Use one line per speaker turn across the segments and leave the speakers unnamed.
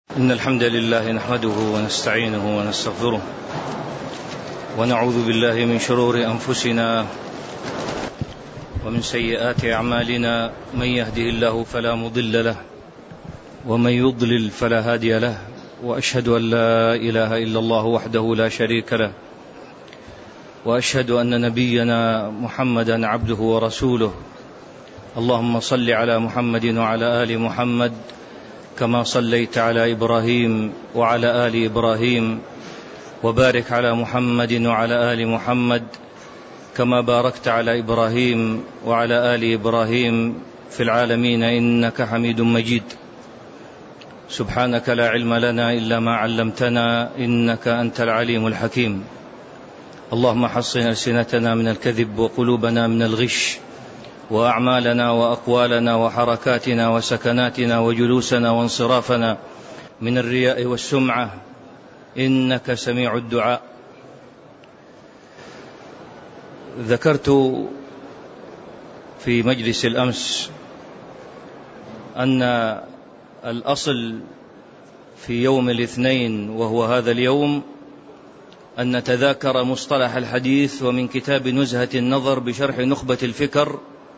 إن الحمد لله نحمده ونستعينه ونستغفره ونعوذ بالله من شرور أنفسنا ومن سيئات أعمالنا. من يهده الله فلا مضل له ومن يضلل فلا هادي له، وأشهد أن لا إله إلا الله وحده لا شريك له، وأشهد أن نبينا محمدا عبده ورسوله. اللهم صل على محمد وعلى آل محمد كما صليت على إبراهيم وعلى آل إبراهيم، وبارك على محمد وعلى آل محمد كما باركت على إبراهيم وعلى آل إبراهيم في العالمين إنك حميد مجيد. سبحانك لا علم لنا إلا ما علمتنا إنك أنت العليم الحكيم. اللهم حصن ألسنتنا من الكذب وقلوبنا من الغش، وأعمالنا وأقوالنا وحركاتنا وسكناتنا وجلوسنا وانصرافنا من الرياء والسمعة إنك سميع الدعاء. ذكرت في مجلس الأمس أن الأصل في يوم الاثنين وهو هذا اليوم أن نتذاكر مصطلح الحديث ومن كتاب نزهة النظر بشرح نخبة الفكر،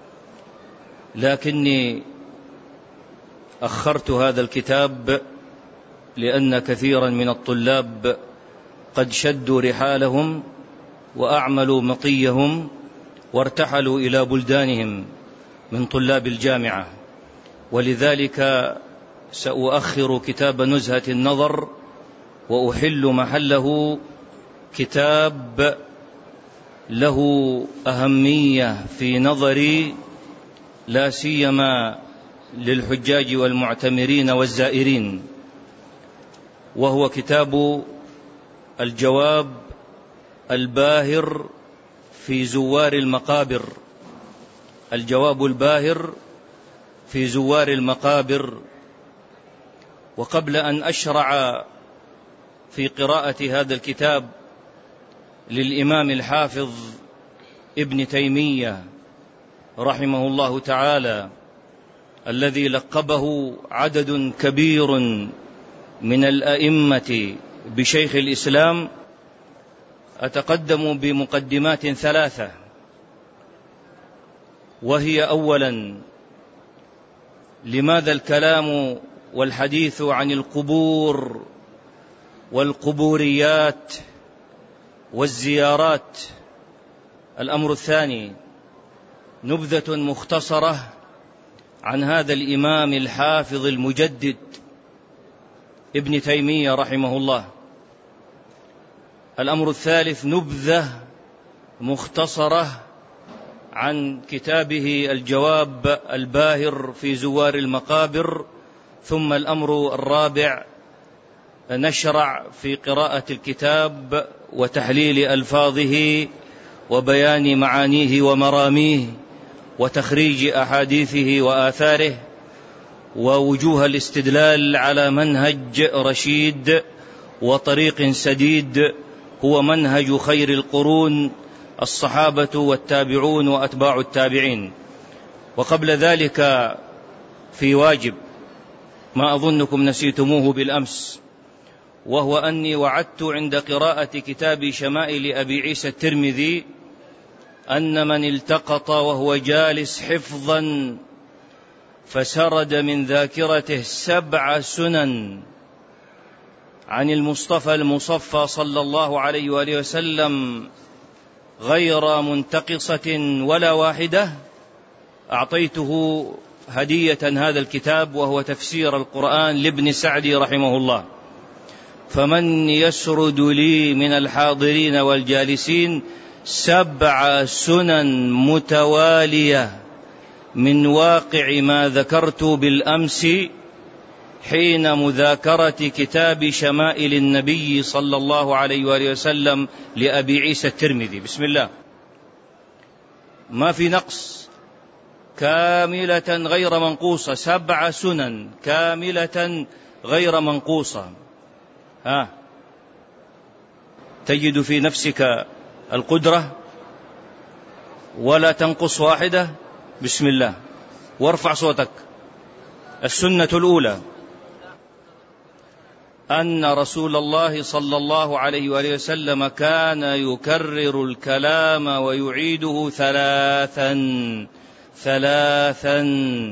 لكني أخرت هذا الكتاب لأن كثيرا من الطلاب قد شدوا رحالهم وأعملوا مطيهم وارتحلوا إلى بلدانهم من طلاب الجامعة، ولذلك سأؤخر كتاب نزهة النظر وأحل محله كتاب له أهمية في نظري لا سيما للحجاج والمعتمرين والزائرين، وهو كتاب الجواب الباهر في زوار المقابر. الجواب الباهر في زوار المقابر. وقبل أن أشرع في قراءة هذا الكتاب للإمام الحافظ ابن تيمية رحمه الله تعالى، الذي لقبه عدد كبير من الأئمة بشيخ الإسلام، أتقدم بمقدمات ثلاثة، وهي: أولا، لماذا الكلام والحديث عن القبور والقبوريات والزيارات؟ الأمر الثاني، نبذة مختصرة عن هذا الإمام الحافظ المجدد ابن تيمية رحمه الله. الأمر الثالث، نبذة مختصرة عن كتابه الجواب الباهر في زوار المقابر. ثم الأمر الرابع، نشرع في قراءة الكتاب وتحليل ألفاظه وبيان معانيه ومراميه وتخريج أحاديثه وآثاره ووجوه الاستدلال على منهج رشيد وطريق سديد هو منهج خير القرون الصحابة والتابعون وأتباع التابعين. وقبل ذلك في واجب ما أظنكم نسيتموه بالأمس، وهو أني وعدت عند قراءة كتاب شمائل أبي عيسى الترمذي أن من التقط وهو جالس حفظا فسرد من ذاكرته 7 سنن عن المصطفى المصفى صلى الله عليه وآله وسلم غير منتقصة ولا واحدة، أعطيته هدية هذا الكتاب، وهو تفسير القرآن لابن سعدي رحمه الله. فمن يسرد لي من الحاضرين والجالسين 7 سنن متوالية من واقع ما ذكرت بالأمس حين مذاكرة كتاب شمائل النبي صلى الله عليه وآله وسلم لأبي عيسى الترمذي. بسم الله. ما في نقص، كاملة غير منقوصة، 7 سنن كاملة غير منقوصة. تجد في نفسك القدرة ولا تنقص واحدة؟ بسم الله، وارفع صوتك. السنة الأولى: أن رسول الله صلى الله عليه وآله وسلم كان يكرر الكلام ويعيده ثلاثا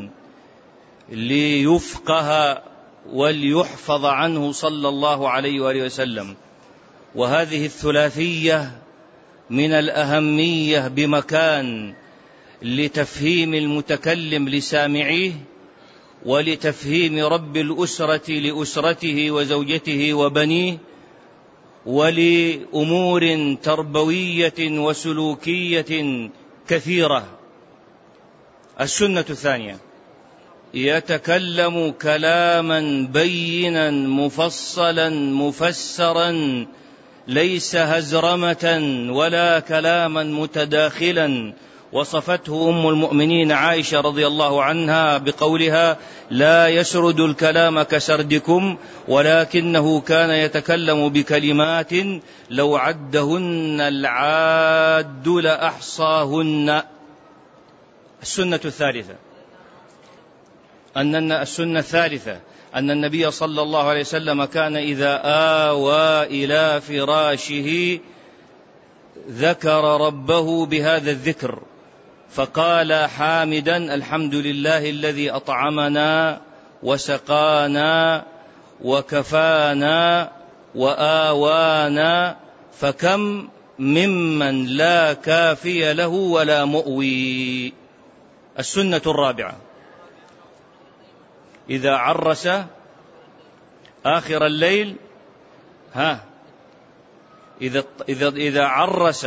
ليفقه وليحفظ عنه صلى الله عليه وآله وسلم. وهذه الثلاثية من الأهمية بمكان لتفهيم المتكلم لسامعيه، ولتفهيم رب الأسرة لأسرته وزوجته وبنيه، ولأمور تربوية وسلوكية كثيرة. السنة الثانية: يتكلم كلاما بينا مفصلا مفسرا، ليس هزرمة ولا كلاما متداخلا. وصفته أم المؤمنين عائشة رضي الله عنها بقولها: لا يسرد الكلام كسردكم، ولكنه كان يتكلم بكلمات لو عدهن العاد لأحصاهن. السنة الثالثة أن النبي صلى الله عليه وسلم كان إذا آوى إلى فراشه ذكر ربه بهذا الذكر، فقال حامدا: الحمد لله الذي أطعمنا وسقانا وكفانا وآوانا، فكم ممن لا كافي له ولا مؤوي. السنة الرابعة: إذا عرس آخر الليل إذا عرس.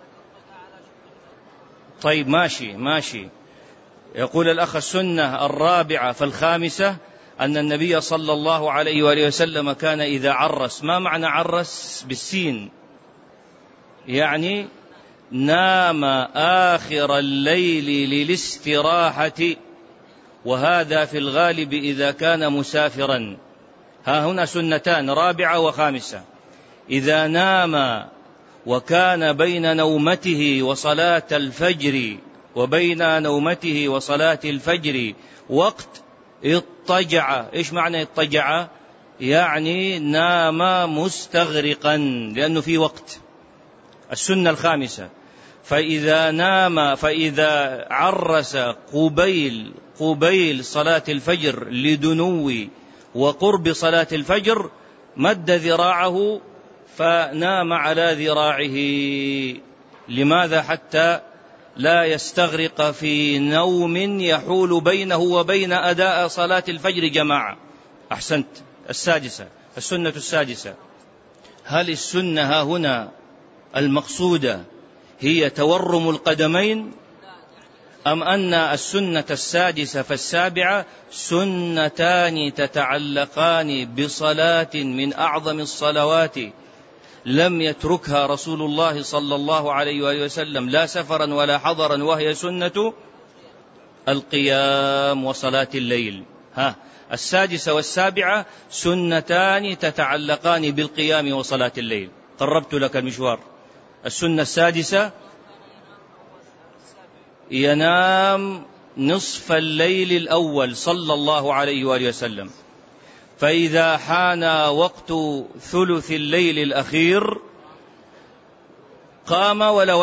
طيب ماشي. يقول الأخ: السنة الرابعة فالخامسة أن النبي صلى الله عليه وآله وسلم كان إذا عرس. ما معنى عرس بالسين؟ يعني نام آخر الليل للاستراحة، وهذا في الغالب إذا كان مسافرا. هنا سنتان: رابعة وخامسة. إذا نام وكان بين نومته وصلاة الفجر وقت اضطجع. إيش معنى اضطجع؟ يعني نام مستغرقا، لأنه في وقت. السنة الخامسة: فإذا عرس قبيل صلاة الفجر لدنو وقرب صلاة الفجر، مد ذراعه فنام على ذراعه. لماذا؟ حتى لا يستغرق في نوم يحول بينه وبين أداء صلاة الفجر جماعة. أحسنت. السنة السادسة: هل السنة هنا المقصودة هي تورم القدمين، أم أن السنة السادسة فالسابعة سنتان تتعلقان بصلاة من أعظم الصلوات لم يتركها رسول الله صلى الله عليه وآله وسلم لا سفرا ولا حضرا، وهي سنة القيام وصلاة الليل. السادسة والسابعة سنتان تتعلقان بالقيام وصلاة الليل. قربت لك المشوار. السنة السادسة: ينام نصف الليل الأول صلى الله عليه وآله وسلم، فإذا حان وقت ثلث الليل الأخير قام ولا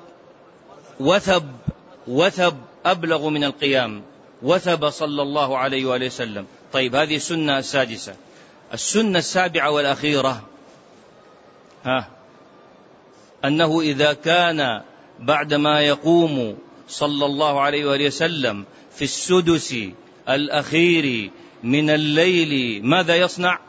وثب أبلغ من القيام، وثب صلى الله عليه وآله وسلم. طيب، هذه السنة السادسة. السنة السابعة والأخيرة أنه إذا كان بعدما يقوم صلى الله عليه وآله وسلم في السدس الأخير من الليل ماذا يصنع؟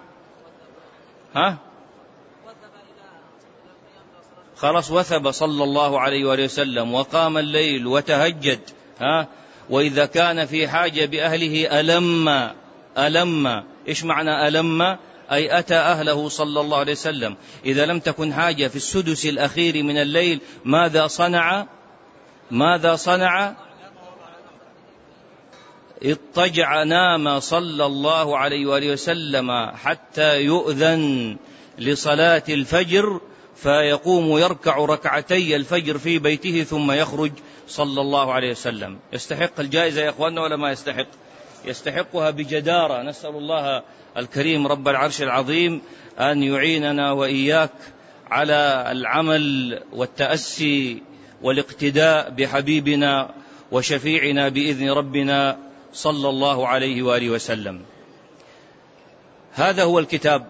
خلاص، وثب صلى الله عليه وآله وسلم وقام الليل وتهجد. وإذا كان في حاجة بأهله ألم. إيش معنى ألم؟ أي أتى أهله صلى الله عليه وسلم. إذا لم تكن حاجة في السدس الأخير من الليل ماذا صنع؟ اضطجع، نام صلى الله عليه وآله وسلم حتى يؤذن لصلاة الفجر، فيقوم يركع ركعتي الفجر في بيته ثم يخرج صلى الله عليه وسلم. يستحق الجائزة يا أخواننا ولا ما يستحق؟ يستحقها بجدارة. نسأل الله الكريم رب العرش العظيم أن يعيننا وإياك على العمل والتأسي والاقتداء بحبيبنا وشفيعنا بإذن ربنا صلى الله عليه وآله وسلم. هذا هو الكتاب،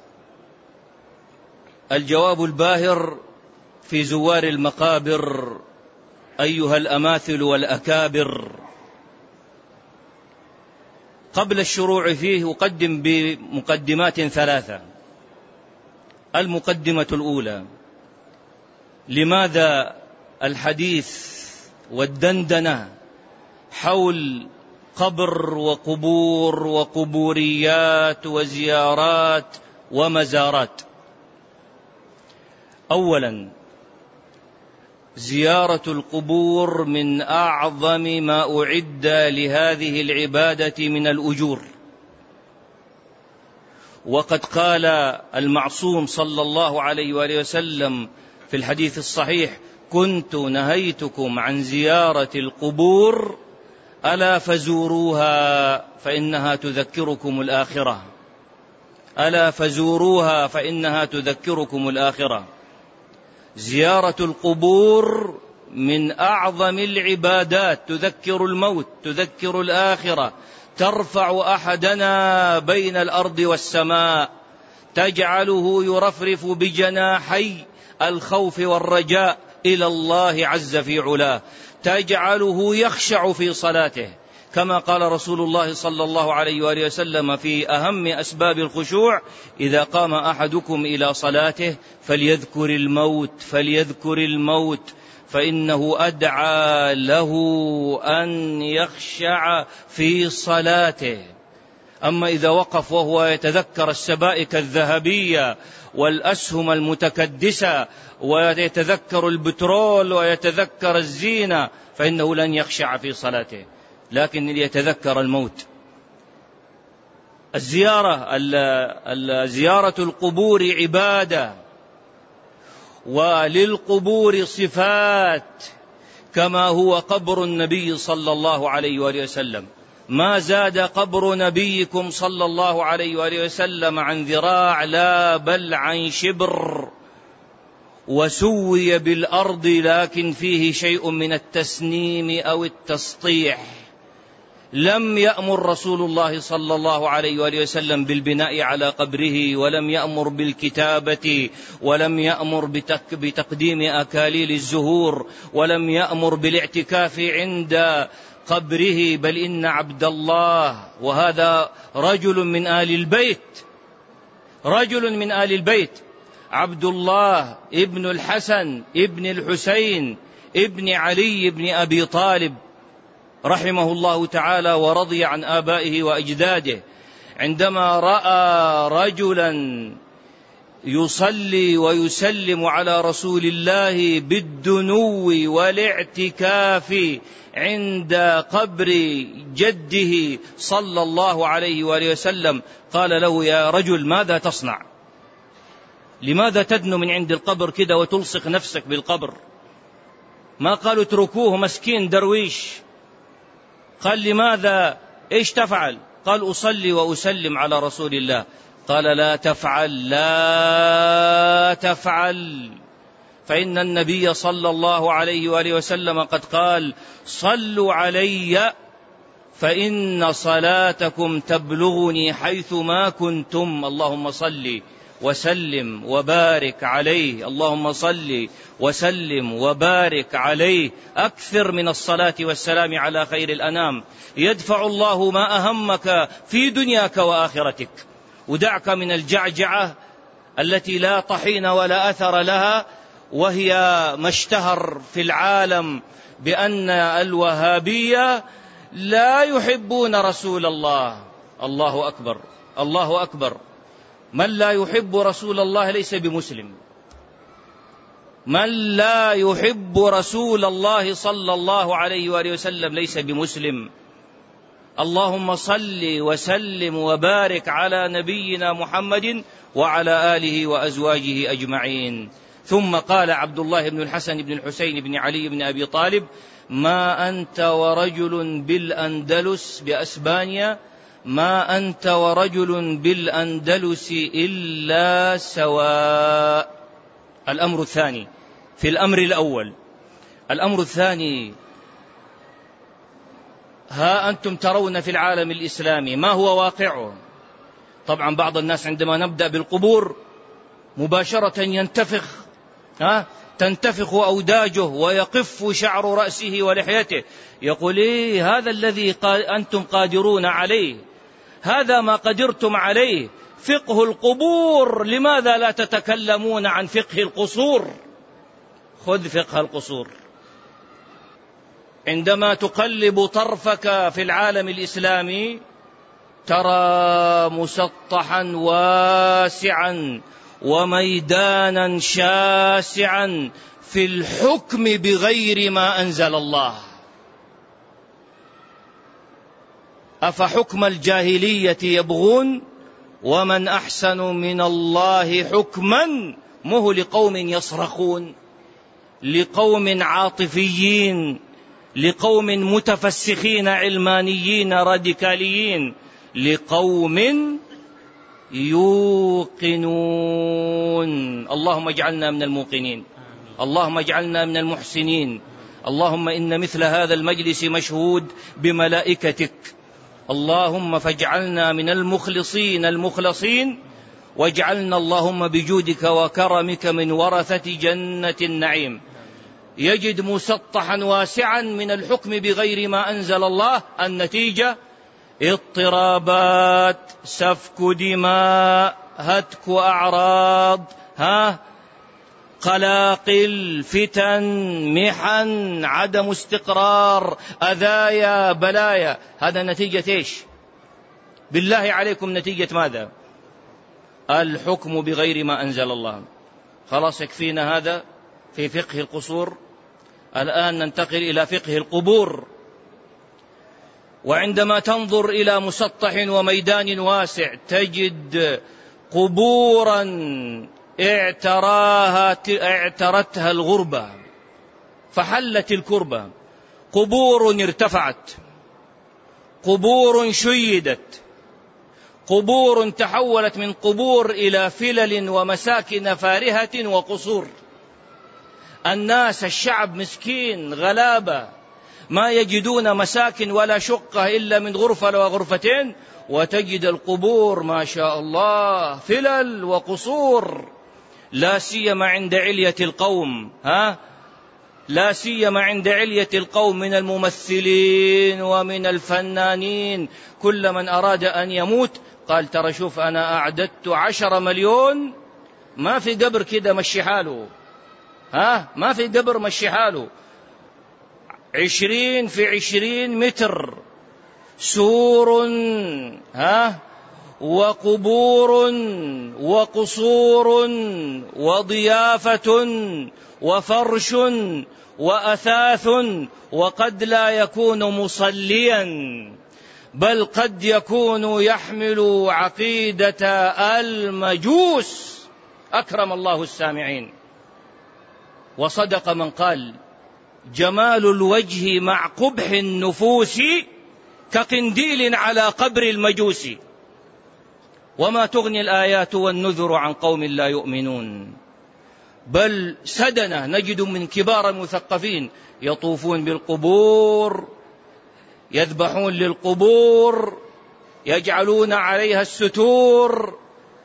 الجواب الباهر في زوار المقابر أيها الأماثل والأكابر. قبل الشروع فيه أقدم بمقدمات ثلاثة. المقدمة الأولى: لماذا الحديث والدندنة حول قبر وقبور وقبوريات وزيارات ومزارات؟ أولا، زيارة القبور من أعظم ما أعد لهذه العبادة من الأجور، وقد قال المعصوم صلى الله عليه وآله وسلم في الحديث الصحيح: كنت نهيتكم عن زيارة القبور ألا فزوروها فإنها تذكركم الآخرة، ألا فزوروها فإنها تذكركم الآخرة. زيارة القبور من أعظم العبادات، تذكر الموت، تذكر الآخرة، ترفع أحدنا بين الأرض والسماء، تجعله يرفرف بجناحي الخوف والرجاء إلى الله عز في علاه، تجعله يخشع في صلاته، كما قال رسول الله صلى الله عليه وآله وسلم في أهم أسباب الخشوع: إذا قام أحدكم إلى صلاته فليذكر الموت فإنه أدعى له أن يخشع في صلاته. أما إذا وقف وهو يتذكر السبائك الذهبية والأسهم المتكدسة ويتذكر البترول ويتذكر الزينة فإنه لن يخشع في صلاته، لكن يتذكر الموت. زيارة القبور عبادة، وللقبور صفات، كما هو قبر النبي صلى الله عليه وآله وسلم. ما زاد قبر نبيكم صلى الله عليه وآله وسلم عن ذراع، لا بل عن شبر، وسوي بالأرض، لكن فيه شيء من التسنيم أو التسطيح. لم يأمر رسول الله صلى الله عليه وآله وسلم بالبناء على قبره، ولم يأمر بالكتابة، ولم يأمر بتقديم أكاليل الزهور، ولم يأمر بالاعتكاف عند قبره، بل إن عبد الله، وهذا رجل من آل البيت، عبد الله ابن الحسن ابن الحسين ابن علي ابن أبي طالب رحمه الله تعالى ورضي عن آبائه وأجداده، عندما رأى رجلا يصلي ويسلم على رسول الله بالدنو والاعتكاف عند قبر جده صلى الله عليه وآله وسلم، قال له: يا رجل، ماذا تصنع؟ لماذا تدنو من عند القبر كده وتلصق نفسك بالقبر؟ ما قالوا اتركوه مسكين درويش. قال: لماذا؟ إيش تفعل؟ قال: أصلي وأسلم على رسول الله. قال: لا تفعل، فإن النبي صلى الله عليه وآله وسلم قد قال: صلوا علي فإن صلاتكم تبلغني حيث ما كنتم. اللهم صل وسلم وبارك عليه، اللهم صل وسلم وبارك عليه، أكثر من الصلاة والسلام على خير الأنام. يدفع الله ما أهمك في دنياك وآخرتك، ودعك من الجعجعة التي لا طحين ولا أثر لها، وهي ما اشتهر في العالم بأن الوهابية لا يحبون رسول الله. الله أكبر، الله أكبر. من لا يحب رسول الله ليس بمسلم، من لا يحب رسول الله صلى الله عليه وآله وسلم ليس بمسلم. اللهم صل وسلم وبارك على نبينا محمد وعلى آله وأزواجه أجمعين. ثم قال عبد الله بن الحسن بن الحسين بن علي بن أبي طالب: ما أنت ورجل بالأندلس بأسبانيا، ما أنت ورجل بالأندلس إلا سواء. الأمر الثاني في الأمر الأول. الأمر الثاني: ها أنتم ترون في العالم الإسلامي ما هو واقعه. طبعا بعض الناس عندما نبدأ بالقبور مباشرة ينتفخ، تنتفخ أوداجه ويقف شعر رأسه ولحيته، يقول إيه هذا الذي أنتم قادرون عليه، هذا ما قدرتم عليه، فقه القبور، لماذا لا تتكلمون عن فقه القصور؟ خذ فقه القصور. عندما تقلب طرفك في العالم الإسلامي ترى مسطحا واسعا وميدانا شاسعا في الحكم بغير ما أنزل الله. أفحكم الجاهلية يبغون ومن أحسن من الله حكما. مه لقوم يصرخون، لقوم عاطفيين، لقوم متفسخين علمانيين راديكاليين، لقوم يوقنون. اللهم اجعلنا من الموقنين، اللهم اجعلنا من المحسنين. اللهم إن مثل هذا المجلس مشهود بملائكتك، اللهم فاجعلنا من المخلصين المخلصين، واجعلنا اللهم بجودك وكرمك من ورثة جنة النعيم. يجد مسطحا واسعا من الحكم بغير ما أنزل الله، النتيجة اضطرابات، سفك دماء، هتك أعراض، قلاقل، فتن، محن، عدم استقرار، أذايا، بلايا. هذا نتيجة إيش؟ بالله عليكم نتيجة ماذا؟ الحكم بغير ما أنزل الله. خلاص يكفينا هذا في فقه القصور. الآن ننتقل إلى فقه القبور. وعندما تنظر إلى مسطح وميدان واسع تجد قبورا اعترتها الغربة فحلت الكربة، قبور ارتفعت، قبور شيدت، قبور تحولت من قبور إلى فلل ومساكن فارهة وقصور. الناس الشعب مسكين غلابة ما يجدون مساكن ولا شقة إلا من غرفة وغرفتين، وتجد القبور ما شاء الله فلل وقصور. لا سيما عند علية القوم، لا سيما عند علية القوم من الممثلين ومن الفنانين. كل من أراد أن يموت قال ترى شوف أنا أعددت 10 مليون، ما في قبر كده مشي حاله، ما في قبر مشي حاله، 20 في 20 متر، سور، وقبور وقصور وضيافة وفرش وأثاث، وقد لا يكون مصليا بل قد يكون يحمل عقيدة المجوس. أكرم الله السامعين. وصدق من قال جمال الوجه مع قبح النفوس كقنديل على قبر المجوس، وما تغني الآيات والنذر عن قوم لا يؤمنون. بل سدنا نجد من كبار المثقفين يطوفون بالقبور، يذبحون للقبور، يجعلون عليها الستور.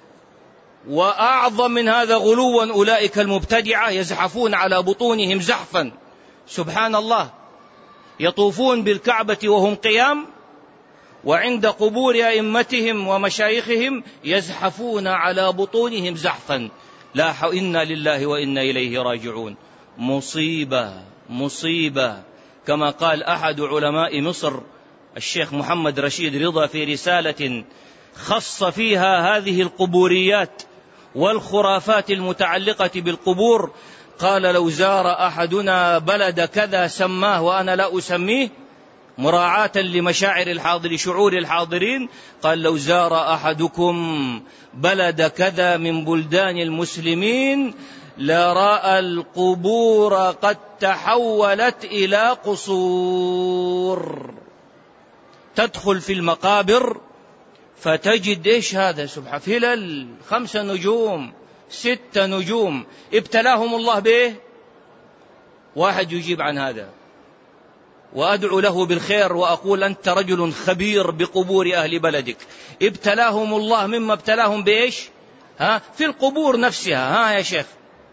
وأعظم من هذا غلوا أولئك المبتدعة يزحفون على بطونهم زحفا، سبحان الله، يطوفون بالكعبة وهم قيام، وعند قبور أئمتهم ومشايخهم يزحفون على بطونهم زحفا. لا إنا لله وإنا إليه راجعون. مصيبة مصيبة. كما قال أحد علماء مصر الشيخ محمد رشيد رضا في رسالة خص فيها هذه القبوريات والخرافات المتعلقة بالقبور، قال لو زار أحدنا بلد كذا سماه وأنا لا أسميه مراعاة لشعور الحاضرين، قال لو زار أحدكم بلد كذا من بلدان المسلمين لرأى القبور قد تحولت إلى قصور. تدخل في المقابر فتجد إيش هذا؟ سبحان، فلل 5 نجوم 6 نجوم، ابتلاهم الله به. واحد يجيب عن هذا، وأدعو له بالخير وأقول أنت رجل خبير بقبور أهل بلدك. ابتلاهم الله مما ابتلاهم بإيش؟ في القبور نفسها. يا شيخ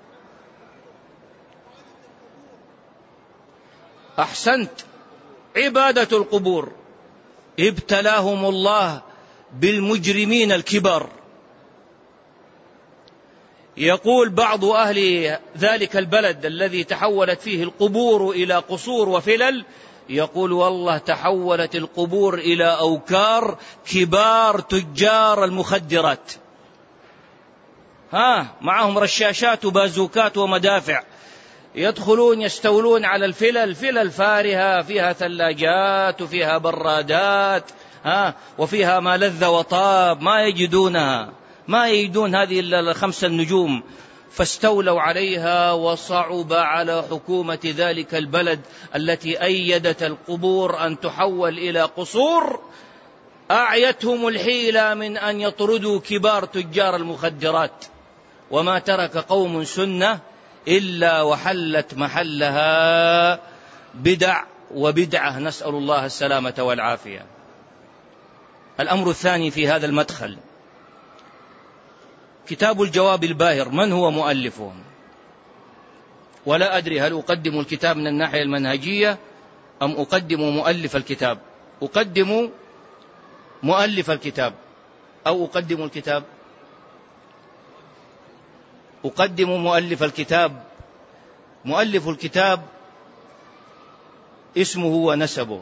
أحسنت، عبادة القبور. ابتلاهم الله بالمجرمين الكبار. يقول بعض أهل ذلك البلد الذي تحولت فيه القبور إلى قصور وفلل، يقول والله تحولت القبور إلى أوكار كبار تجار المخدرات، معهم رشاشات وبازوكات ومدافع، يدخلون يستولون على الفلل، فلل فارهة فيها ثلاجات وفيها برادات وفيها ما لذ وطاب، ما يجدونها، ما يجدون هذه إلا 5 نجوم. فاستولوا عليها، وصعب على حكومة ذلك البلد التي أيدت القبور أن تحول إلى قصور، أعيتهم الحيلة من أن يطردوا كبار تجار المخدرات. وما ترك قوم سنة إلا وحلت محلها بدع وبدعة، نسأل الله السلامة والعافية. الأمر الثاني في هذا المدخل كتاب الجواب الباهر. من هو مؤلفه؟ ولا أدري هل أقدم الكتاب من الناحية المنهجية أم أقدم مؤلف الكتاب. أقدم مؤلف الكتاب أو أقدم الكتاب؟ أقدم مؤلف الكتاب. مؤلف الكتاب اسمه ونسبه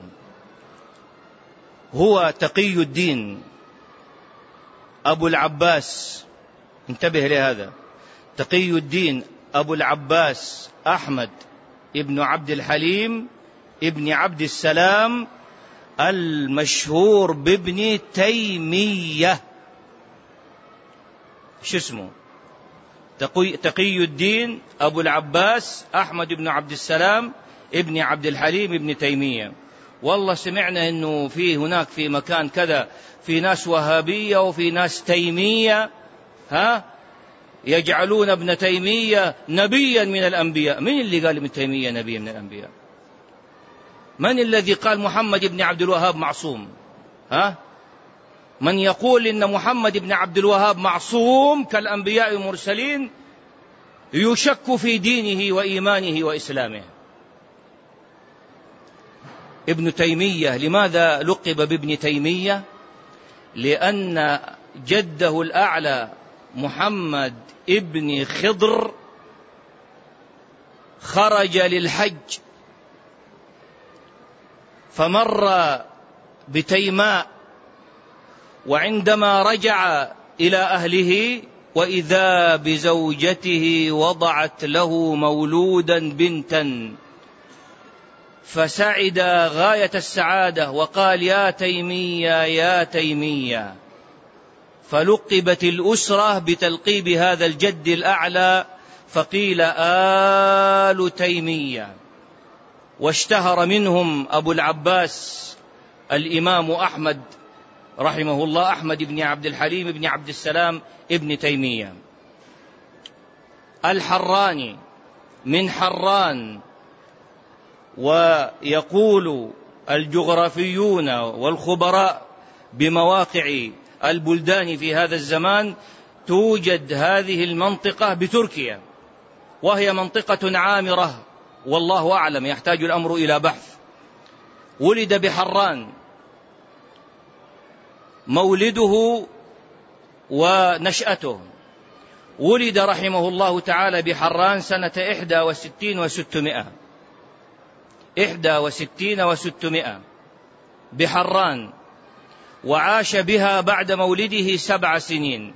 هو تقي الدين أبو العباس، انتبه لهذا، تقي الدين أبو العباس أحمد ابن عبد الحليم ابن عبد السلام المشهور بابن تيمية. شو اسمه؟ تقي الدين أبو العباس أحمد ابن عبد السلام ابن عبد الحليم ابن تيمية. والله سمعنا أنه في هناك في مكان كذا في ناس وهابية وفي ناس تيمية، يجعلون ابن تيمية نبيا من الأنبياء. من اللي قال ابن تيمية نبي من الأنبياء؟ من الذي قال محمد بن عبد الوهاب معصوم؟ من يقول إن محمد بن عبد الوهاب معصوم كالأنبياء المرسلين يشك في دينه وإيمانه وإسلامه. ابن تيمية لماذا لقب بابن تيمية؟ لأن جده الأعلى محمد ابن خضر خرج للحج فمر بتيماء، وعندما رجع إلى أهله وإذا بزوجته وضعت له مولودا بنتا، فسعد غاية السعادة وقال يا تيمية يا تيمية، فلقبت الأسرة بتلقيب هذا الجد الأعلى فقيل آل تيمية. واشتهر منهم أبو العباس الإمام أحمد رحمه الله، أحمد بن عبد الحليم بن عبد السلام ابن تيمية. الحراني من حران. ويقول الجغرافيون والخبراء بمواقع البلدان في هذا الزمان توجد هذه المنطقة بتركيا، وهي منطقة عامرة والله أعلم، يحتاج الأمر إلى بحث. ولد بحران، مولده ونشأته، ولد رحمه الله تعالى بحران سنة 61 و600 بحران، وعاش بها بعد مولده 7 سنين،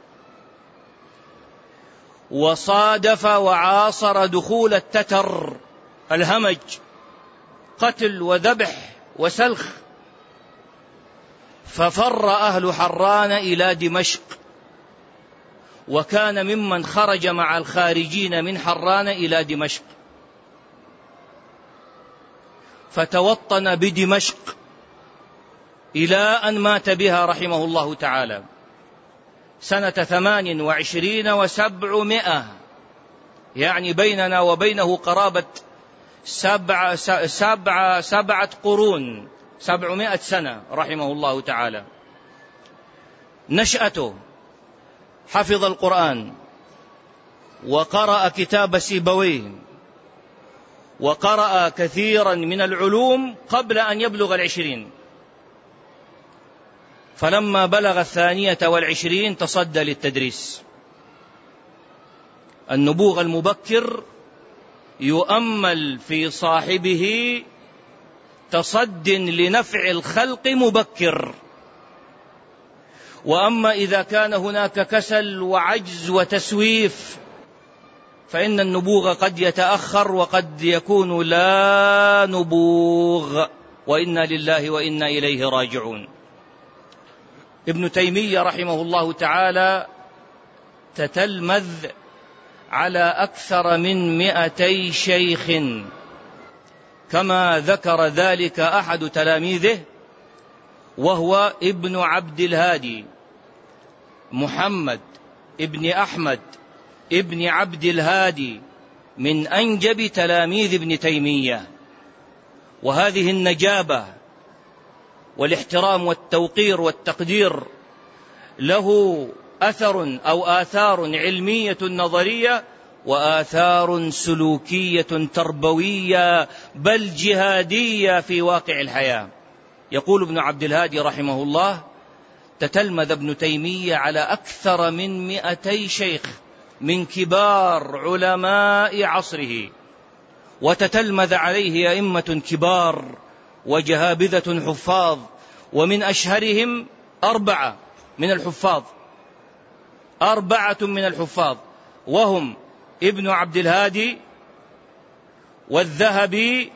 وصادف وعاصر دخول التتر الهمج، قتل وذبح وسلخ، ففر أهل حران إلى دمشق، وكان ممن خرج مع الخارجين من حران إلى دمشق، فتوطن بدمشق إلى أن مات بها رحمه الله تعالى سنة 28 و700، يعني بيننا وبينه قرابة 7 قرون، 700 سنة رحمه الله تعالى. نشأته حفظ القرآن وقرأ كتاب سيبويه وقرأ كثيرا من العلوم قبل أن يبلغ 20، فلما بلغ 22 تصدى للتدريس. النبوغ المبكر يؤمل في صاحبه تصد لنفع الخلق مبكر، وأما إذا كان هناك كسل وعجز وتسويف فإن النبوغ قد يتأخر وقد يكون لا نبوغ، وإنا لله وإنا إليه راجعون. ابن تيمية رحمه الله تعالى تتلمذ على أكثر من 200 شيخ، كما ذكر ذلك أحد تلاميذه وهو ابن عبد الهادي محمد ابن أحمد ابن عبد الهادي، من أنجب تلاميذ ابن تيمية. وهذه النجابة والاحترام والتوقير والتقدير له أثر أو آثار علمية نظرية وآثار سلوكية تربوية بل جهادية في واقع الحياة. يقول ابن عبد الهادي رحمه الله: تتلمذ ابن تيمية على أكثر من 200 شيخ من كبار علماء عصره، وتتلمذ عليه أئمة كبار وجهابذة حفاظ، ومن أشهرهم 4 من الحفاظ، وهم ابن عبد الهادي والذهبي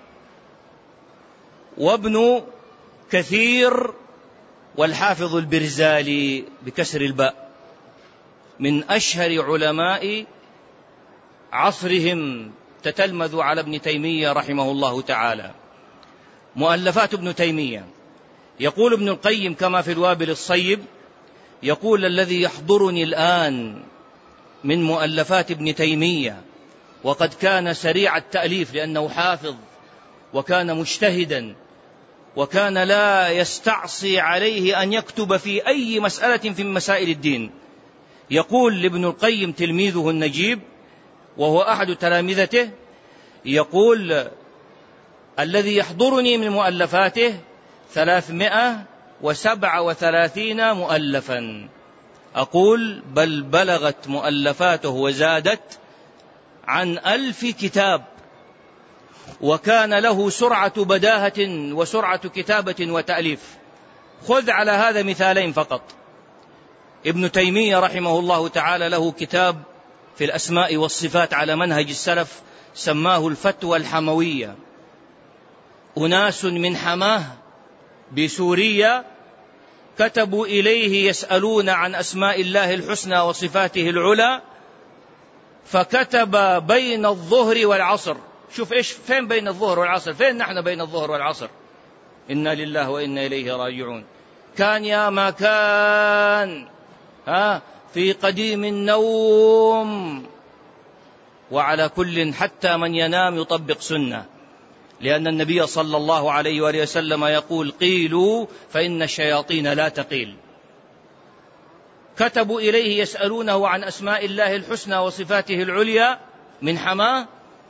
وابن كثير والحافظ البرزالي بكسر الباء، من أشهر علماء عصرهم تتلمذ على ابن تيمية رحمه الله تعالى. مؤلفات ابن تيمية، يقول ابن القيم كما في الوابل الصيب، يقول: الذي يحضرني الآن من مؤلفات ابن تيمية، وقد كان سريع التأليف لأنه حافظ وكان مجتهدا وكان لا يستعصي عليه أن يكتب في أي مسألة في مسائل الدين. يقول لابن القيم تلميذه النجيب وهو أحد تلامذته، يقول: الذي يحضرني من مؤلفاته 337 مؤلفا. أقول: بل بلغت مؤلفاته وزادت عن 1000 كتاب، وكان له سرعة بداهة وسرعة كتابة وتأليف. خذ على هذا مثالين فقط. ابن تيمية رحمه الله تعالى له كتاب في الأسماء والصفات على منهج السلف سماه الفتوى الحموية. أناس من حماه بسوريا كتبوا إليه يسألون عن أسماء الله الحسنى وصفاته العلى، فكتب بين الظهر والعصر. شوف إيش، فين بين الظهر والعصر؟ فين نحن بين الظهر والعصر؟ إنا لله وإنا إليه راجعون. كان يا ما كان في قديم النوم. وعلى كل حتى من ينام يطبق سنة، لأن النبي صلى الله عليه وآله وسلم يقول: قيلوا فإن الشياطين لا تقيل. كتبوا إليه يسألونه عن أسماء الله الحسنى وصفاته العليا من حماه،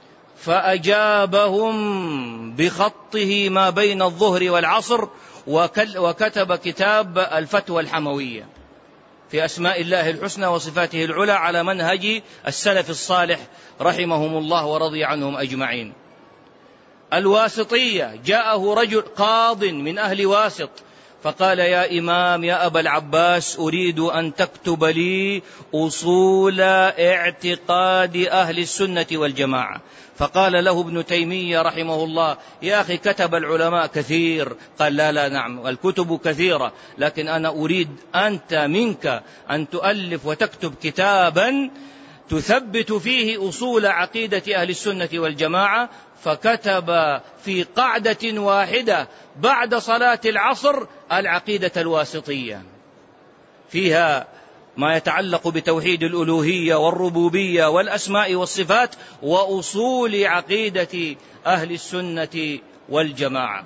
فأجابهم بخطه ما بين الظهر والعصر، وكتب كتاب الفتوى الحموية في أسماء الله الحسنى وصفاته العلى على منهج السلف الصالح رحمهم الله ورضي عنهم أجمعين. الواسطية، جاءه رجل قاض من أهل واسط فقال: يا إمام يا أبا العباس، أريد أن تكتب لي أصول اعتقاد أهل السنة والجماعة. فقال له ابن تيمية رحمه الله: يا أخي، كتب العلماء كثير. قال: لا نعم، الكتب كثيرة، لكن أنا أريد أنت منك أن تؤلف وتكتب كتابا تثبت فيه أصول عقيدة أهل السنة والجماعة. فكتب في قعدة واحدة بعد صلاة العصر العقيدة الواسطية، فيها ما يتعلق بتوحيد الألوهية والربوبية والأسماء والصفات وأصول عقيدة أهل السنة والجماعة.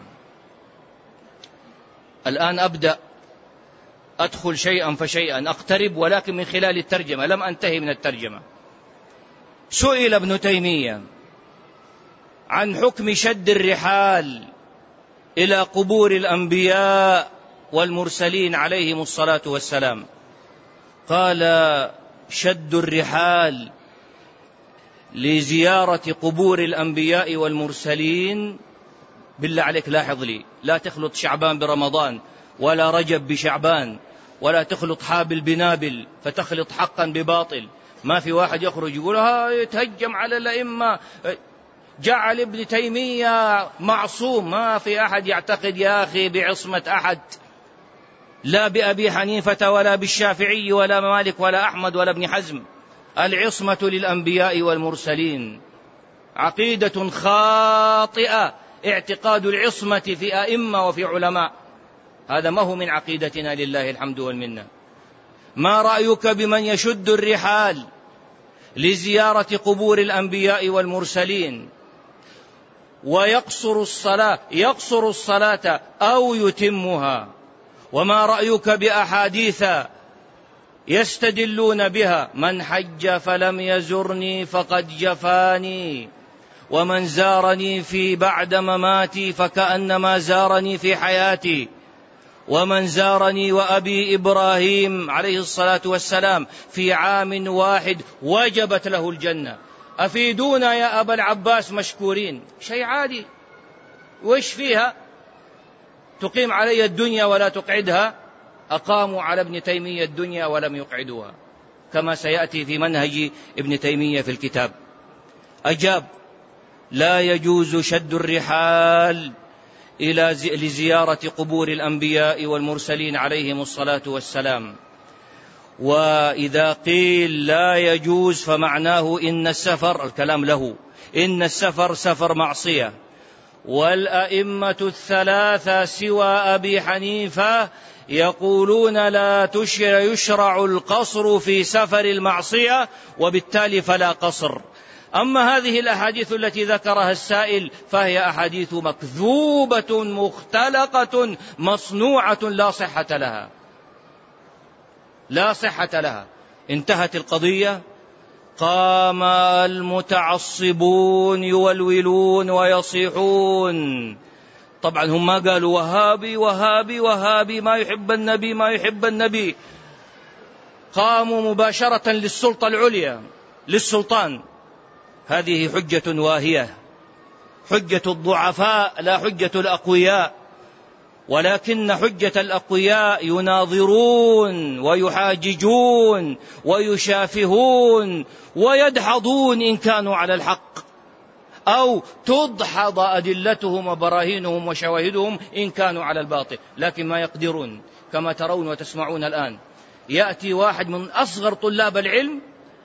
الآن أبدأ أدخل شيئا فشيئا، أقترب، ولكن من خلال الترجمة، لم أنتهي من الترجمة. سئل ابن تيمية عن حكم شد الرحال إلى قبور الأنبياء والمرسلين عليهم الصلاة والسلام. قال: شد الرحال لزيارة قبور الأنبياء والمرسلين، بالله عليك لاحظ لي، لا تخلط شعبان برمضان، ولا رجب بشعبان، ولا تخلط حابل بنابل فتخلط حقا بباطل. ما في واحد يخرج يقول يتهجم على الأئمة، جعل ابن تيمية معصوم. ما في أحد يعتقد يا أخي بعصمة أحد، لا بأبي حنيفة ولا بالشافعي ولا مالك ولا أحمد ولا ابن حزم. العصمة للأنبياء والمرسلين. عقيدة خاطئة اعتقاد العصمة في أئمة وفي علماء، هذا ما هو من عقيدتنا، لله الحمد والمنة. ما رأيك بمن يشد الرحال لزيارة قبور الأنبياء والمرسلين ويقصر الصلاة أو يتمها؟ وما رأيك بأحاديث يستدلون بها: من حج فلم يزرني فقد جفاني، ومن زارني في بعد مماتي فكأنما زارني في حياتي، ومن زارني وأبي إبراهيم عليه الصلاة والسلام في عام واحد وجبت له الجنة. أفيدونا يا أبا العباس مشكورين. شيء عادي، وإيش فيها؟ تقيم علي الدنيا ولا تقعدها. أقاموا على ابن تيمية الدنيا ولم يقعدوها، كما سيأتي في منهج ابن تيمية في الكتاب. أجاب: لا يجوز شد الرحال لزيارة قبور الأنبياء والمرسلين عليهم الصلاة والسلام. وإذا قيل لا يجوز فمعناه إن السفر، الكلام له، إن السفر سفر معصية. والأئمة الثلاثة سوى أبي حنيفة يقولون لا يشرع القصر في سفر المعصية، وبالتالي فلا قصر. أما هذه الأحاديث التي ذكرها السائل فهي أحاديث مكذوبة مختلقة مصنوعة لا صحة لها. انتهت القضية. قام المتعصبون يولولون ويصيحون. طبعا هم ما قالوا وهابي وهابي وهابي، ما يحب النبي ما يحب النبي. قاموا مباشرة للسلطة العليا، للسلطان. هذه حجة واهية، حجة الضعفاء لا حجة الأقوياء. ولكن حجة الأقوياء يناظرون ويحاججون ويشافهون ويدحضون إن كانوا على الحق، أو تدحض أدلتهم وبراهينهم وشواهدهم إن كانوا على الباطل، لكن ما يقدرون. كما ترون وتسمعون الآن، يأتي واحد من أصغر طلاب العلم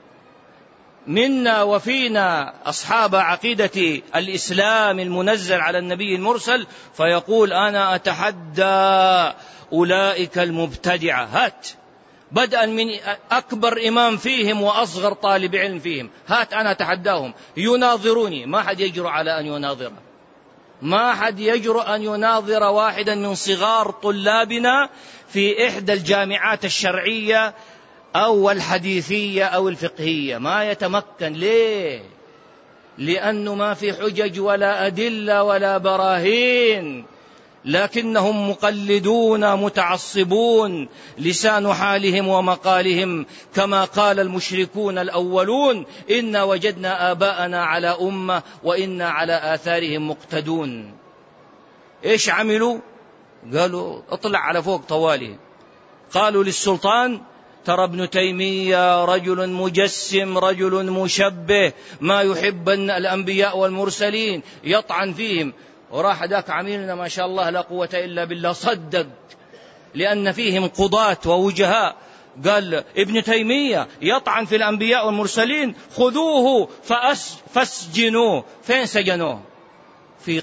منا وفينا أصحاب عقيدة الإسلام المنزل على النبي المرسل، فيقول أنا أتحدى أولئك المبتدعة، هات، بدءا من أكبر إمام فيهم وأصغر طالب علم فيهم، هات أنا أتحداهم يناظروني. ما حد يجرؤ على أن يناظر، ما حد يجرؤ أن يناظر واحدا من صغار طلابنا في إحدى الجامعات الشرعية أو الحديثية أو الفقهية، ما يتمكن. ليه؟ لأنه ما في حجج ولا أدلة ولا براهين، لكنهم مقلدون متعصبون، لسان حالهم ومقالهم كما قال المشركون الأولون: إنا وجدنا آباءنا على أمة وإنا على آثارهم مقتدون. إيش عملوا؟ قالوا اطلع على فوق طوالي. قالوا للسلطان ترى ابن تيمية رجل مجسم، رجل مشبه، ما يحب الأنبياء والمرسلين، يطعن فيهم. وراح ذاك عميلنا ما شاء الله لا قوة إلا بالله صدق، لأن فيهم قضاة ووجهاء. قال ابن تيمية يطعن في الأنبياء والمرسلين، خذوه فاسجنوه. فين سجنوه؟ في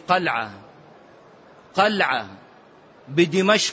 قلعة بدمشق.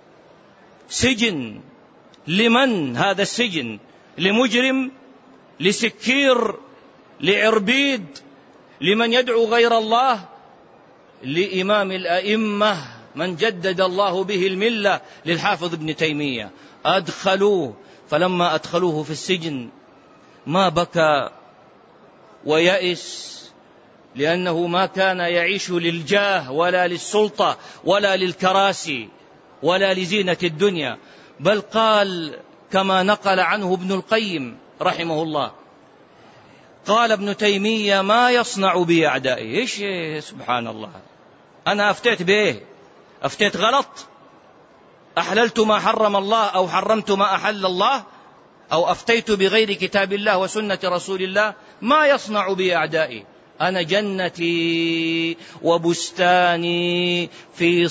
سجن لمن هذا السجن؟ لمجرم، لسكير، لعربيد، لمن يدعو غير الله، لإمام الأئمة من جدد الله به الملة، للحافظ ابن تيمية. أدخلوه، فلما أدخلوه في السجن ما بكى ويأس، لأنه ما كان يعيش للجاه ولا للسلطة ولا للكراسي ولا لزينة الدنيا، بل قال كما نقل عنه ابن القيم رحمه الله، قال ابن تيمية ما يصنع بي أعدائي. إيش سبحان الله، أنا أفتيت بإيه؟ أفتيت غلط؟ أحللت ما حرم الله أو حرمت ما أحل الله، أو أفتيت بغير كتاب الله وسنة رسول الله؟ ما يصنع بي أعدائي، أنا جنتي وبستاني في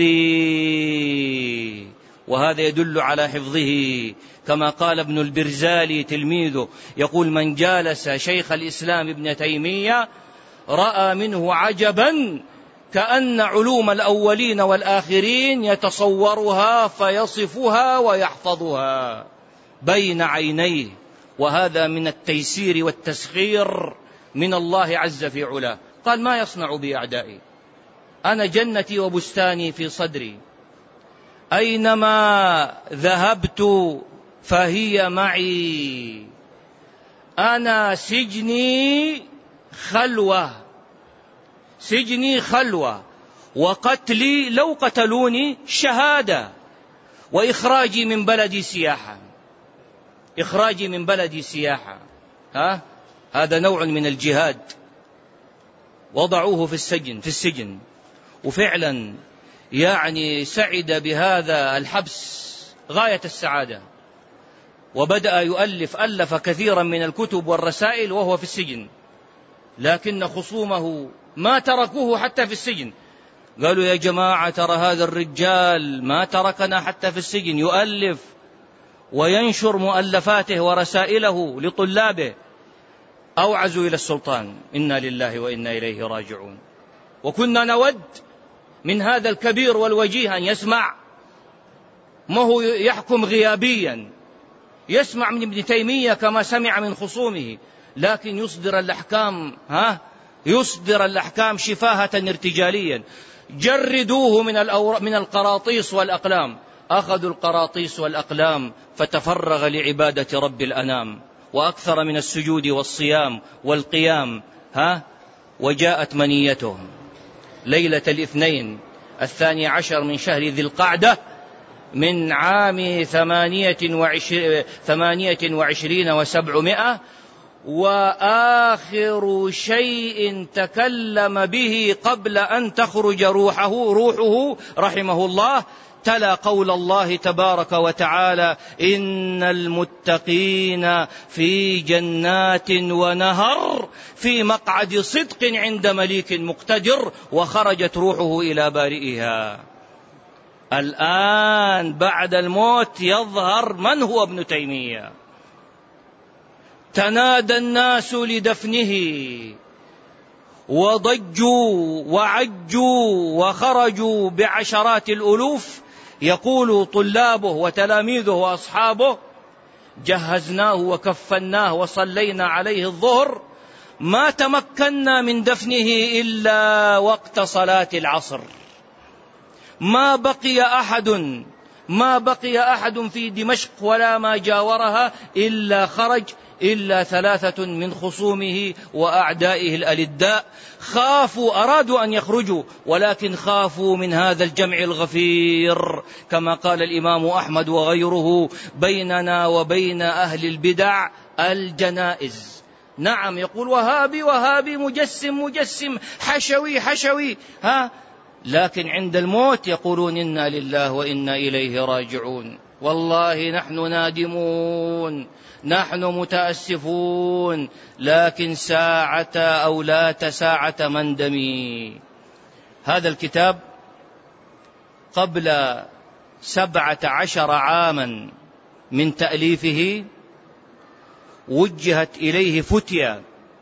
صدري. وهذا يدل على حفظه، كما قال ابن البرزالي تلميذه، يقول من جالس شيخ الإسلام ابن تيمية رأى منه عجبا كأن علوم الأولين والآخرين يتصورها فيصفها ويحفظها بين عينيه. وهذا من التيسير والتسخير من الله عز في علاه. قال ما يصنع بي أعدائي، أنا جنتي وبستاني في صدري، أينما ذهبت فهي معي، أنا سجني خلوة، وقتلي لو قتلوني شهادة، وإخراجي من بلدي سياحة. هذا نوع من الجهاد. وضعوه في السجن، وفعلا يعني سعد بهذا الحبس غاية السعادة، وبدأ ألف كثيرا من الكتب والرسائل وهو في السجن. لكن خصومه ما تركوه حتى في السجن، قالوا يا جماعة ترى هذا الرجال ما تركنا حتى في السجن، يؤلف وينشر مؤلفاته ورسائله لطلابه. أوعزوا إلى السلطان، إنا لله وإنا إليه راجعون. وكنا نود من هذا الكبير والوجيه أن يسمع، ما هو يحكم غيابيا، يسمع من ابن تيمية كما سمع من خصومه، لكن يصدر الأحكام شفاهة ارتجاليا. جردوه من القراطيس والأقلام. أخذوا القراطيس والأقلام فتفرغ لعبادة رب الأنام، وأكثر من السجود والصيام والقيام. وجاءت منيته ليلة الاثنين 12 من شهر ذي القعدة من عام 28 و700. وآخر شيء تكلم به قبل أن تخرج روحه رحمه الله تلا قول الله تبارك وتعالى إن المتقين في جنات ونهر في مقعد صدق عند مليك مقتدر. وخرجت روحه إلى بارئها. الآن بعد الموت يظهر من هو ابن تيمية. تنادى الناس لدفنه وضجوا وعجوا وخرجوا بعشرات الألوف. يقول طلابه وتلاميذه وأصحابه جهزناه وكفناه وصلينا عليه الظهر، ما تمكنا من دفنه إلا وقت صلاة العصر. ما بقي أحد في دمشق ولا ما جاورها إلا خرج، إلا 3 من خصومه وأعدائه الألداء. أرادوا أن يخرجوا، ولكن خافوا من هذا الجمع الغفير، كما قال الإمام أحمد وغيره بيننا وبين أهل البدع الجنائز. نعم، يقول وهابي مجسم حشوي لكن عند الموت يقولون إنا لله وإنا إليه راجعون. والله نحن نادمون، نحن متأسفون، لكن ساعة أو لا ساعة مندمي. هذا الكتاب قبل 17 عاما من تأليفه وجهت إليه فتية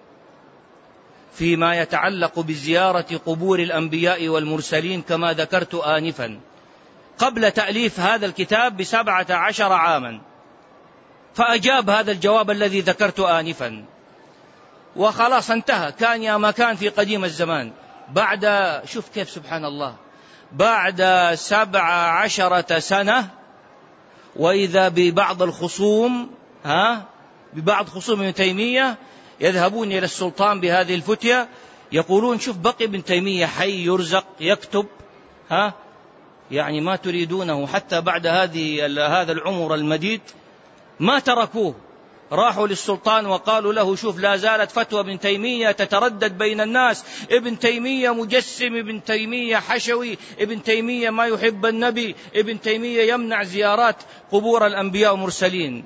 فيما يتعلق بزيارة قبور الأنبياء والمرسلين كما ذكرت آنفا، قبل تأليف هذا الكتاب ب17 عاما، فأجاب هذا الجواب الذي ذكرت آنفا، وخلاص انتهى. كان يا ما كان في قديم الزمان. بعد، شوف كيف سبحان الله، بعد 17 سنة وإذا ببعض الخصوم ببعض خصوم ابن تيمية يذهبون إلى السلطان بهذه الفتية، يقولون شوف بقي ابن تيمية حي يرزق يكتب، يعني ما تريدونه حتى بعد هذا العمر المديد ما تركوه. راحوا للسلطان وقالوا له شوف لا زالت فتوى ابن تيمية تتردد بين الناس، ابن تيمية مجسم، ابن تيمية حشوي، ابن تيمية ما يحب النبي، ابن تيمية يمنع زيارات قبور الأنبياء والمرسلين.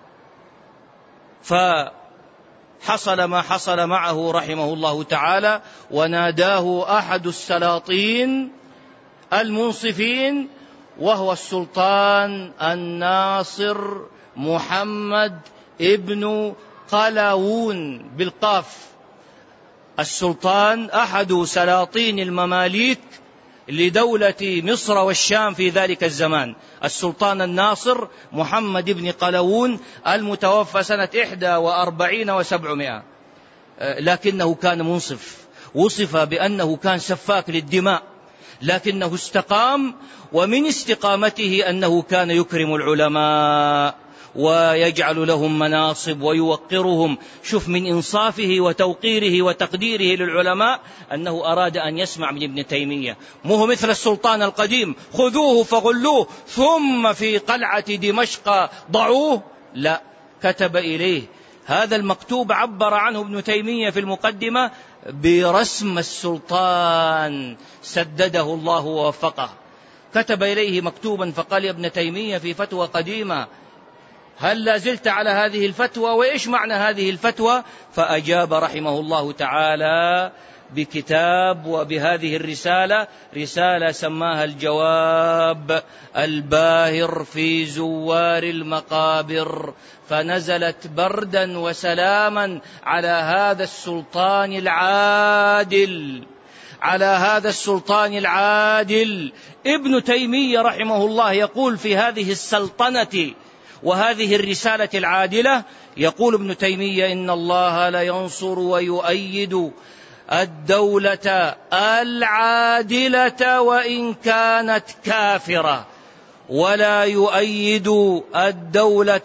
فحصل ما حصل معه رحمه الله تعالى، وناداه أحد السلاطين المنصفين وهو السلطان الناصر محمد ابن قلاوون بالقاف. السلطان أحد سلاطين المماليك لدولة مصر والشام في ذلك الزمان، السلطان الناصر محمد بن قلاوون المتوفى سنة 41 و700. لكنه كان منصف، وصف بأنه كان سفاك للدماء، لكنه استقام، ومن استقامته أنه كان يكرم العلماء ويجعل لهم مناصب ويوقرهم. شوف من إنصافه وتوقيره وتقديره للعلماء أنه أراد أن يسمع من ابن تيمية، مو مثل السلطان القديم خذوه فغلوه ثم في قلعة دمشق ضعوه، لا، كتب إليه هذا المكتوب، عبر عنه ابن تيمية في المقدمة برسم السلطان سدده الله ووفقه. كتب إليه مكتوبا فقال يا ابن تيمية في فتوى قديمة هل لا زلت على هذه الفتوى، وإيش معنى هذه الفتوى؟ فأجاب رحمه الله تعالى بكتاب وبهذه الرسالة، رسالة سماها الجواب الباهر في زوار المقابر، فنزلت بردا وسلاما على هذا السلطان العادل، على هذا السلطان العادل. ابن تيمية رحمه الله يقول في هذه السلطنة وهذه الرسالة العادلة، يقول ابن تيمية إن الله لا ينصر ويؤيد الدولة العادلة وإن كانت كافرة، ولا يؤيد الدولة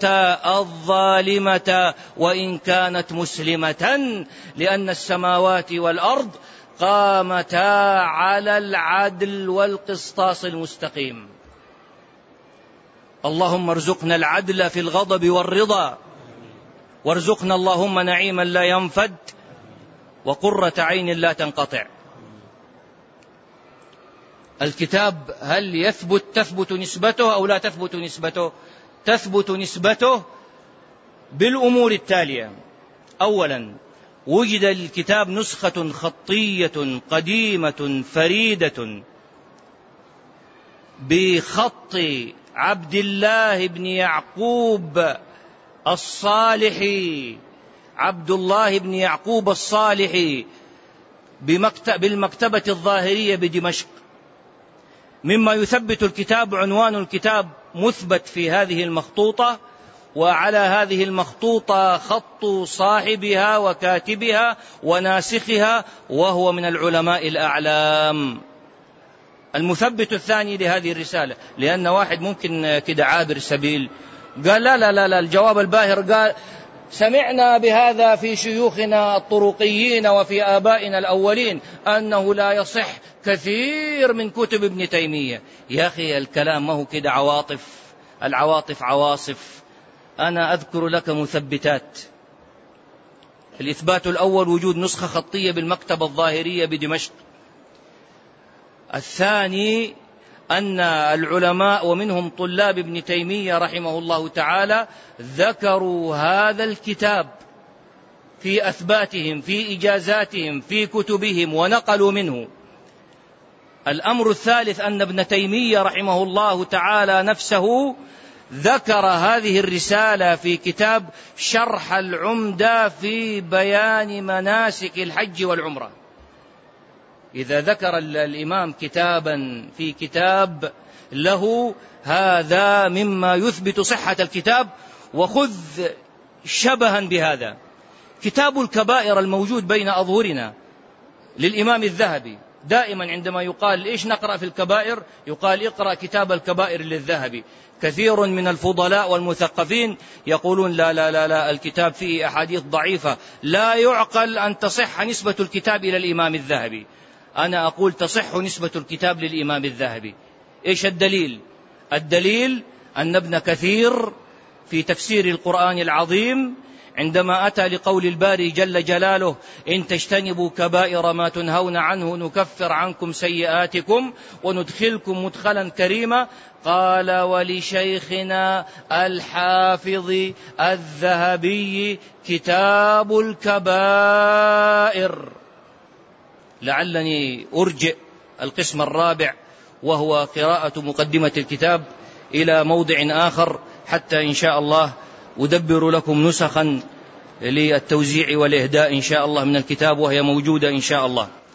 الظالمة وإن كانت مسلمة، لأن السماوات والأرض قامتا على العدل والقسطاس المستقيم. اللهم ارزقنا العدل في الغضب والرضا، وارزقنا اللهم نعيما لا ينفد وقرة عين لا تنقطع. الكتاب هل تثبت نسبته أو لا تثبت نسبته؟ تثبت نسبته بالأمور التالية. أولا، وجد الكتاب نسخة خطية قديمة فريدة بخط عبد الله بن يعقوب الصالحي، عبد الله بن يعقوب الصالحي، بالمكتبة الظاهرية بدمشق. مما يثبت الكتاب عنوان الكتاب مثبت في هذه المخطوطة، وعلى هذه المخطوطة خط صاحبها وكاتبها وناسخها، وهو من العلماء الأعلام. المثبت الثاني لهذه الرسالة، لأن واحد ممكن كده عابر سبيل قال لا لا لا لا، الجواب الباهر قال سمعنا بهذا في شيوخنا الطرقيين وفي آبائنا الأولين أنه لا يصح كثير من كتب ابن تيمية. يا أخي الكلام ما هو كده عواطف، العواطف عواصف. أنا أذكر لك مثبتات. الإثبات الأول وجود نسخة خطية بالمكتبة الظاهرية بدمشق. الثاني أن العلماء ومنهم طلاب ابن تيمية رحمه الله تعالى ذكروا هذا الكتاب في أثباتهم، في إجازاتهم، في كتبهم، ونقلوا منه. الأمر الثالث أن ابن تيمية رحمه الله تعالى نفسه ذكر هذه الرسالة في كتاب شرح العمدة في بيان مناسك الحج والعمرة. إذا ذكر الإمام كتابا في كتاب له، هذا مما يثبت صحة الكتاب. وخذ شبها بهذا كتاب الكبائر الموجود بين أظهرنا للإمام الذهبي. دائما عندما يقال إيش نقرأ في الكبائر، يقال اقرأ كتاب الكبائر للذهبي. كثير من الفضلاء والمثقفين يقولون لا لا لا لا، الكتاب فيه أحاديث ضعيفة، لا يعقل أن تصح نسبة الكتاب إلى الإمام الذهبي. أنا أقول تصح نسبة الكتاب للإمام الذهبي. إيش الدليل؟ الدليل أن ابن كثير في تفسير القرآن العظيم عندما أتى لقول الباري جل جلاله إن تجتنبوا كبائر ما تنهون عنه نكفر عنكم سيئاتكم وندخلكم مدخلا كريما، قال ولشيخنا الحافظ الذهبي كتاب الكبائر. لعلني أرجئ القسم الرابع وهو قراءة مقدمة الكتاب إلى موضع آخر، حتى إن شاء الله أدبر لكم نسخا للتوزيع والإهداء إن شاء الله من الكتاب، وهي موجودة إن شاء الله.